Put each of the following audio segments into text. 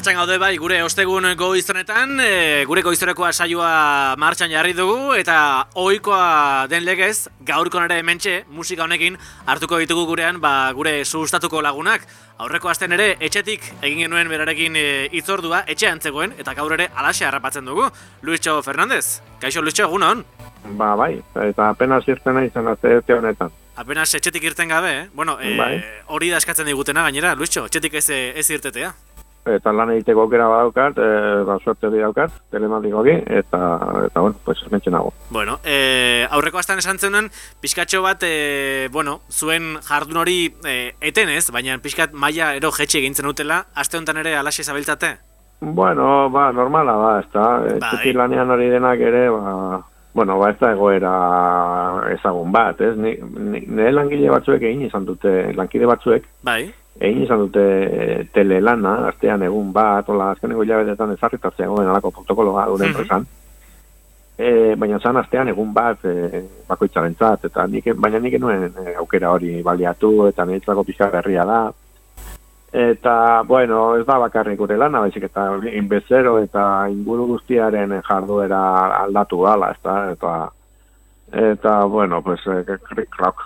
Martxan gaude bai, gure ostegun goizonetan, gure goizorekoa saioa martxan jarri dugu, eta ohikoa den legez, gaurko nere hementxe, musika honekin hartuko ditugu gurean, gure sustatuko lagunak. Aurreko astean ere, etxetik egin genuen berarekin hitzordua, etxean zegoen, eta gaur ere alaxe harrapatzen dugu. Luischo Fernandez, kaixo Luischo, egunon? Bai, eta apenas irten izan azte honetan. Apenas etxetik irten gabe, Bueno, hori da eskatzen digutena gainera, Luischo, etxetik ez irtetea. Eta lan egiteko aukera badaukat, suerte hori daukat, telematikoki, eta bueno, pues mentxe nago. Bueno, aurreko astean esan zeunen, pixkatxo bat, zuen jardun hori eten ez, baina pixkat maila ero jetxe egintzen dutela, aste honetan ere alaxe zabiltzate? Bueno, normala ez da, etxetik lanean hori denak ere, ez da egoera ezagun bat, ez? Nire langile batzuek egin izan dute, lankide batzuek, egin izan dute telelana, artean egun bat, azkeneko hilabetetan ezarritatzea goen alako protokoloa dure enpresan. Baina zan artean egun bat bakoitzarentzat, baina nik nuen aukera hori baliatu, eta niretzako pixka berria da. Eta, bueno, ez da bakarrik gure lana, baizik eta inbezero eta inguru guztiaren jarduera aldatu gala, ez da, eta, bueno, pues, krik-krok,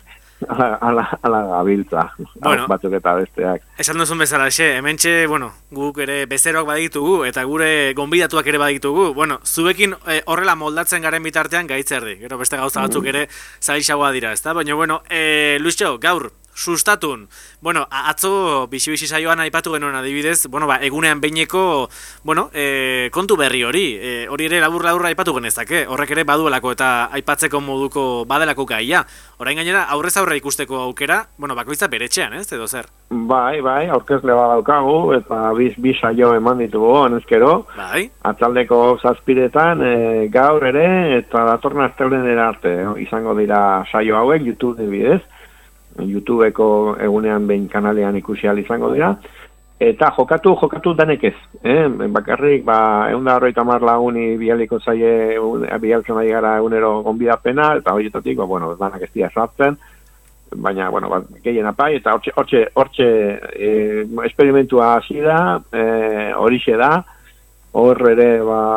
ala gabiltza, batzuk eta besteak. Esan duzun bezala, hementxe, guk ere bezeroak baditugu, eta gure gonbidatuak ere baditugu, zuekin horrela moldatzen garen bitartean gaitzerdi, gero beste gauza batzuk ere zailxagoa dira, ezta? Baina, Luischo, gaur, sustatun. Atzo bixi-bixi saioan aipatu genuen adibidez, egunean behineko, kontu berri hori. Hori ere labur-laburra aipatu genezake. Horrek ere baduelako eta aipatzeko moduko badelako gaia. Orain gainera, aurrez aurre ikusteko aukera, bakoitza beretxean, ez? Edo zer? Bai, aurkezle badaukagu, eta bi saio eman ditugu, honezkero. Atzaldeko zazpiretan, gaur ere, eta datorren astelehen arte. Izango dira saio hauek, YouTube bidez. YouTubeko egunean behin kanalean ikusi ahal izango dira, eta jokatu danek ez, bakarrik, 150 laguni bialiko zaie, bialtzen ari gara egunero gonbidapena, eta horietatik, danak ez dira sartzen, baina, gehien apai, eta hortxe esperimentua hasi da, horixe da, hor ere,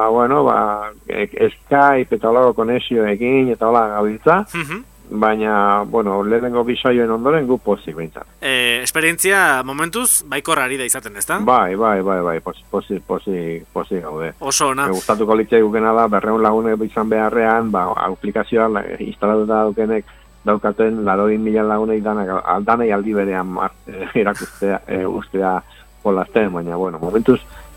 Skype eta holago konexio egin, eta hola gabiltza, baina, lehenengo bisaioen ondoren gu pozik behintzat. Esperientzia momentuz baikorrari da izaten, ezta? Bai, pozik gaude. Oso ona. Gustatuko litzai gukena da, 200 lagunek izan beharrean, aplikazioa instalatuta daukenek daukaten 80.000 lagunek danei aldi berean erakustea, ustea jolazten, baina, momentuz,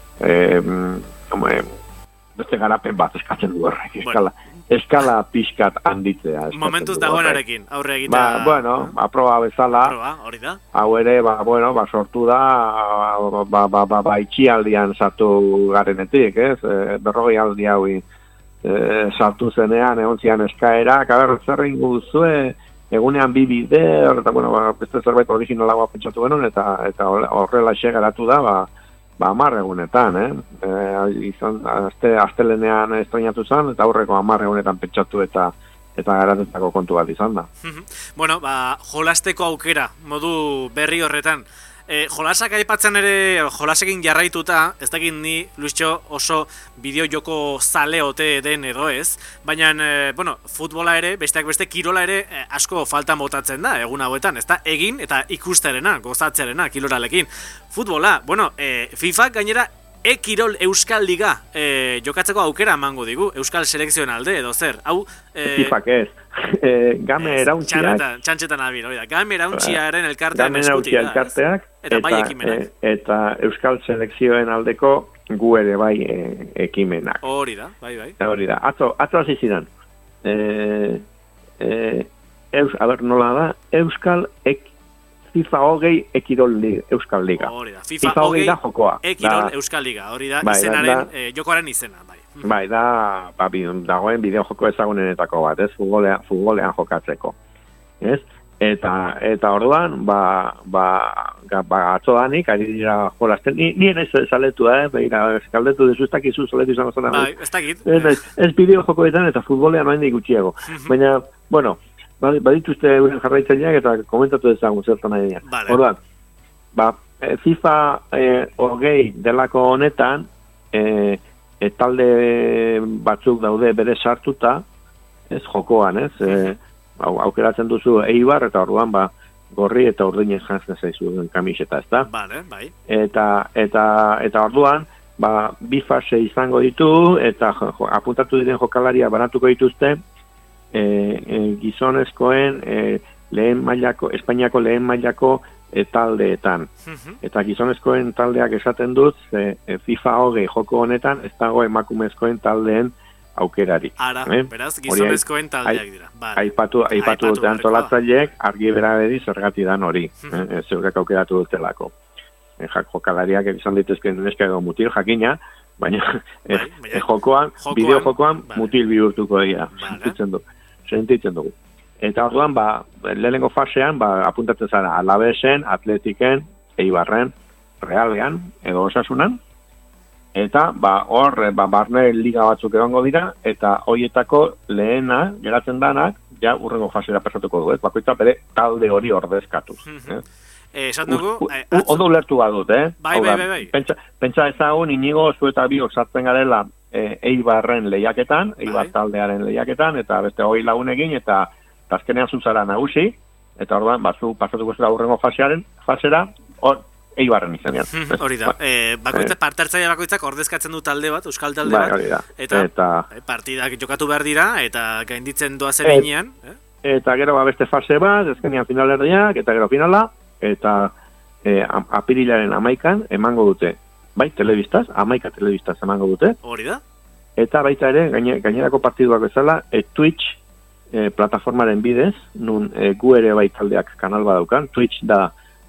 beste garapen bat eskatzen du horrek, eskala pixkat handitzea. Momentuz dagoenarekin, aurre egitea. Aproba bezala. Hori da. Hau ere, sortu da, itxialdian sartu garenetik, ez? 40 aldi hau sartu zenean, egon zian eskaera, zer ingo duzue, egunean bi bider, eta, beste zerbait originalagoa pentsatu genuen, eta horrela garatu da, 10 egunetan, astelenean estrenatu zen, eta aurreko 10 egunetan pentsatu eta garatetako kontu bat izan da. Jolasteko aukera, modu berri horretan. Jolasak aipatzen ere, jolasekin jarraituta, ez dakit ni, Luischo, oso bideo joko zale ote den edo ez, baina, futbola ere, besteak beste, kirola ere asko faltan botatzen da, egun hauetan, ez da, egin eta ikusterena, gozatzerena, kiloralekin. Futbola, FIFA gainera, Kirol Euskal Liga jokatzeko aukera emango digu, Euskal Selekzioen alde edo zer. FIFak ez. Game erauntziak. Txantxetan abin, hori da. Game erauntziaren elkartean eskutik. Eta bai ekimenak. Eta Euskal Selekzioen aldeko gu ere bai ekimenak. Hori da, bai. Hori da. Atzo hasi ziren. Nola da, Euskal FIFA hogei Ekirol Euskal Liga. Hori da, FIFA hogei da jokoa. Ekirol Euskal Liga, hori da, izenaren, jokoaren izena, bai. Bai, dagoen bideo joko ezagunenetako bat, ez, futbolean jokatzeko. Ez? Eta orduan, atzodanik, ari dira jolazten, nien ez zaletu da, eskaldetu dezu, ez dakizu zaletu izango zena. Bai, ez dakit. Ez bideo jokoetan eta futbolean hain gutxiago. Baina, badituzte euren jarraitzaileak eta komentatu ezagun zertan nahi dira. Orduan, FIFA hogei delako honetan, talde batzuk daude bere sartuta, ez jokoan, ez? Aukeratzen duzu Eibar, eta orduan, gorri eta urdinen jantzen zaizu kamiseta, ez da? Vale, bai. Eta orduan, bi fase izango ditu, eta apuntatu diren jokalaria banatuko dituzte, gizonezkoen Espainiako lehen mailako taldeetan. Eta gizonezkoen taldeak esaten dut, FIFA hogei joko honetan, ez dago emakumezkoen taldeen aukerari. Ara, beraz, gizonezkoen taldeak dira. Aipatu dute antolatzaileek, argi berabedi zergati dan hori. Zeurek aukeratu dutelako. Jokalariak izan dituzken neska edo mutil jakina, baina bideo jokoan mutil bihurtuko dira. Sentitzen dugu. Eta orduan, lehenengo fasean, apuntatzen zara Alavesen, Atletiken, Eibarren, Realean, edo Osasunan, eta hor, barne liga batzuk egongo dira, eta hoietako lehena, geratzen danak, ja urrengo fasera pasatuko du, bakoitza bere talde hori ordezkatuz. Esan dugu... Ondo ulertu badut, Bai. Pentsa ezagun, inigo zu eta biok sartzen garela Eibarren lehiaketan, Eibar taldearen lehiaketan, eta beste hogei lagunekin, eta azkenean zuzara nagusi, eta orduan, zu pasatuko zera urrengo fasera, hor, Eibarren izanean. Hori da, parte hartzaile bakoitzak ordezkatzen du talde bat, euskal talde bat, eta partidak jokatu behar dira, eta gainditzen doazen inean. Eta gero beste fase bat, ezkenean finalerdiak, eta gero finala, eta apirilaren 11an emango dute, bai, telebistaz, 11 telebistaz emango dute. Hori da. Eta baita ere, gainerako partiduak bezala, Twitch plataformaren bidez, nun gu ere bai taldeak kanal badaukan, Twitch da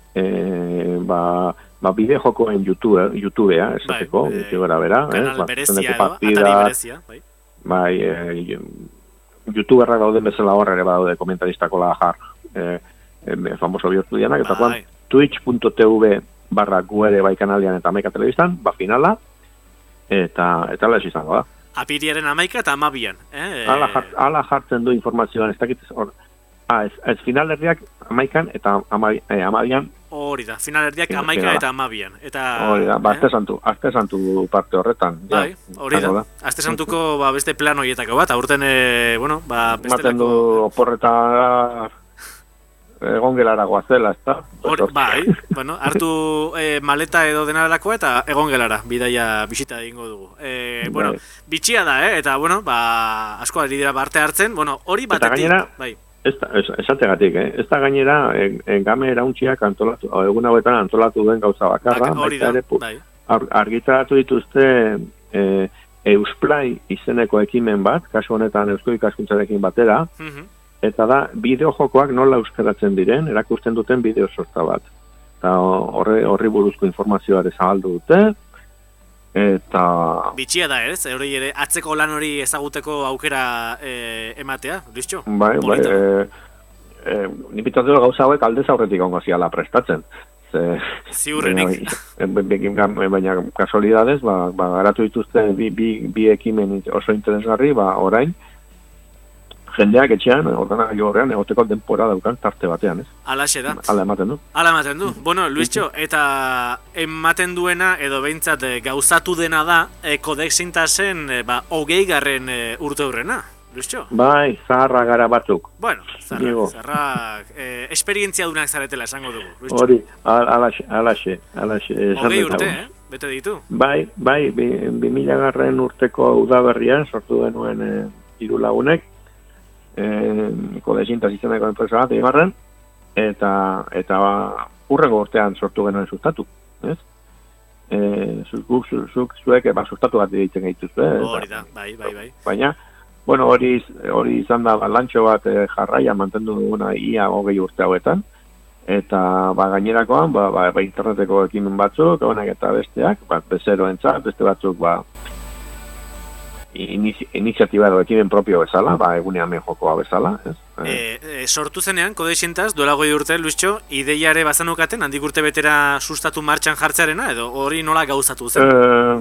bideo jokoen YouTubea, esateko, YouTubera bera. Kanal berezia edo, atari berezia, bai. Bai, YouTuberrak dauden bezala horre ere badaude komentaristako lajar famoso bihurtu dianak, eta twitch.tv/gu ere bai kanalian eta 11 telebistan, finala, eta lez izango da. Apiriaren 11 eta 12an. Ala jartzen du informazioan, ez dakit hor. Ez finalerdiak 11an eta 12an. Hori da, finalerdiak 11 eta 12an. Hori da, azte santu parte horretan. Bai, hori da. Azte santuko beste plan horietako bat, aurten, ematen du oporreta egongelara goazela, ez da? Bai, hartu maleta edo dena delakoa eta egongelara, bidaia bisita egingo dugu. Bitxia da, eta, asko ari dira parte hartzen, hori batetik, esategatik, ez da gainera game erauntziak egun hauetan antolatu den gauza bakarra, baita ere argitaratu dituzte Eusplai izeneko ekimen bat, kasu honetan Eusko Ikaskuntzarekin batera, eta da, bideo-jokoak nola euskaratzen diren, erakusten duten bideo-sorta bat. Eta horri buruzko informazioa ere zabaldu dute, eta... Bitxia da ez, hori ere, atzeko lan hori ezaguteko aukera ematea, Luistxo? Bai, nipitatzen gauza hauek aldez aurretik ongo ziala prestatzen. Ziurrenik. Baina kasualidadez, garatu dituzte bi ekimen oso interesgarri, orain, jendeak etxean, ordenagailu horrean, egoteko denpora daukan tarte batean, ez? Alaxe da. Ala ematen du. Luistxo, eta ematen duena, edo behintzat gauzatu dena da, Codex Sintaxen 20. urte hurrena, Luistxo? Bai, zaharra gara batzuk. Zaharrak, esperientzia dunak zaretela esango dugu, Luistxo. Hori, alaxe. 20 urte, bete ditu? Bai, 2000. urteko udaberrian, sortu denuen 3 lagunek, Codesintas izeneko enpresa bat, Eibarren, eta urrengo urtean sortu genuen sustatu, ez? Zuek sustatu bat ditzen gaituzte. Hori da, bai. Baina, hori izan da lantxo bat jarraia mantendu duguna ia 20 urte hauetan, eta gainerakoan, interneteko ekimen batzuk, honek eta besteak, bezeroentzat, beste batzuk, iniziatiba edo ekimen propio bezala, egunean jokoa bezala, ez? Sortu zenean, Codex Sintax, duela 20 urte, Luistxo, ideiare bazanukaten, handik urte betera sustatu martxan jartzearena, edo hori nola gauzatu zen?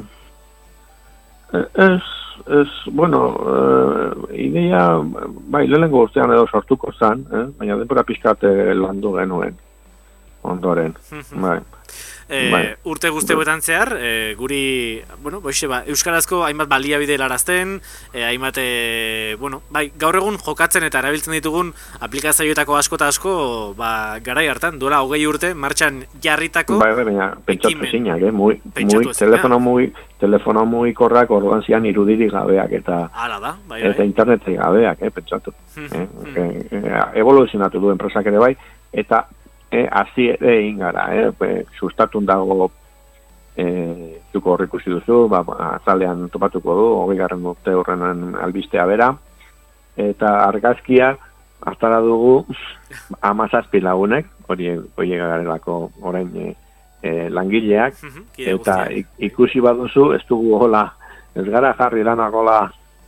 Ideia, lehenengo urtean edo sortuko zen, baina denbora pixkat landu genuen, ondoren, urte guztietan zehar, guri, bueno, euskarazko hainbat baliabide larazten, hainbat, bueno, bai, gaur egun jokatzen eta erabiltzen ditugun aplikazioetako asko eta asko, garai hartan, duela 20 urte, martxan jarritako... Bai, baina, pentsatu zinak, telefono mugikorrak orduan zian irudirik gabeak eta... Hala da, bai. Eta internetik gabeak, pentsatu. Evoluzionatu du enpresak ere bai, eta hasi ere egin gara, sustatun dago zuko hor ikusi duzu, azalean topatuko du, 20. urte horren albistea bera, eta argazkia hartara dugu 17 lagunek, hori garelako orain langileak, eta ikusi baduzu, ez dugu hola, ez gara jarri lanak hola,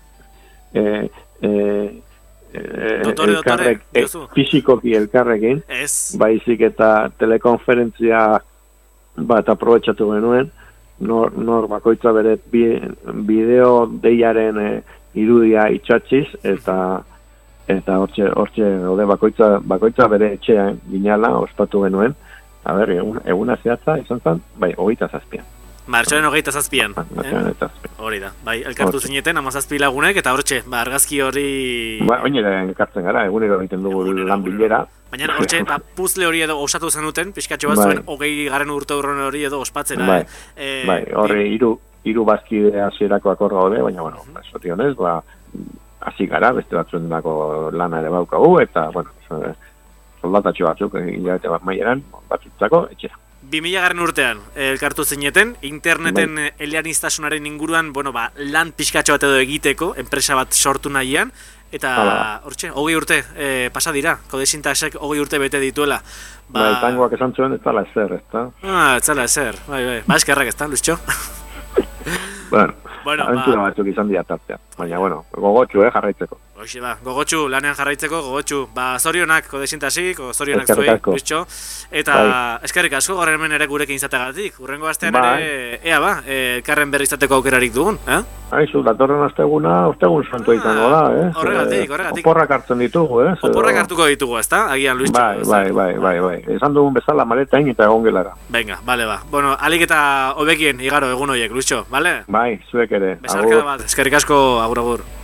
fizikoki elkarrekin, baizik eta telekonferentzia bat aprobetxatu genuen, nor bakoitza bere bideo deiaren irudia itxatxiz, eta hortxe bakoitza bere etxean ginala ospatu genuen, eguna zehatza izan zen, 27. Martxoaren 27. Hori da, bai, elkartu zineten 17 lagunek, eta hortxe, argazki hori... Oinera elkartzen gara, egunero egiten dugu lan bilera. Baina hortxe, puzle hori edo osatu zenuten, pixkatxo bat zuen, 20. urte urron hori edo ospatzera. Bai, horre, hiru bazkide hasierako akorda hori, baina, bueno, sotionez, hasi gara, beste batzuen dako lana ere baukagu, eta, bueno, soldatatxo batzuk, hilabete bat maieran, batzutzako, etxera. 2000. urtean elkartu zineten, interneten eleaniztasunaren inguruan, lan pixkatxo bat edo egiteko, enpresa bat sortu nahian, eta hortxe, 20 urte pasa dira, Kodesintaxek 20 urte bete dituela. Tangoak esan zuen, ez zala ezer, ez da? Ez zala ezer, bai. Eskerrak ez da, Luiztxo? Aventura batzuk izan dira tartea, baina, gogotxu, jarraitzeko. Hoxe gogotxu, lanean jarraitzeko, gogotxu. Zorionak Kodesintaxik, zorionak zuei, Luiztxo. Eta eskerrik asko, gaur hemen ere gurekin izategatik. Urrengo astean ere, elkarren berri izateko aukerarik dugun, Aizu, datorren ostegun santua izango da, Horregatik. Oporrak hartzen ditugu, Oporrak hartuko ditugu, ezta? Agian, Luiztxo. Bai. Esan dugun bezala maletain eta egon gelara. Venga, bale, Bueno, alik eta hobekien igaro egun horiek, Luiztxo, bale? Bai, zuek ere. Besarkada bat, eskerrik asko, agur.